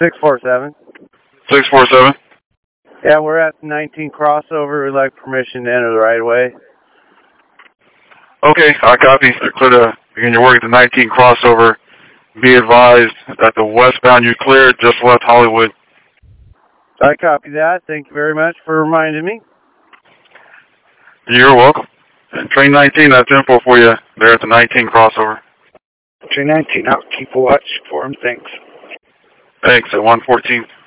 647. 647? Yeah, we're at 19 crossover. We'd like permission to enter the right of way. Okay, I copy. Clear to begin your work at the 19 crossover. Be advised that the westbound you cleared just left Hollywood. I copy that. Thank you very much for reminding me. You're welcome. And train 19, that's info for you there at the 19 crossover. Train 19, I'll keep a watch for him. Thanks. Thanks, at 114.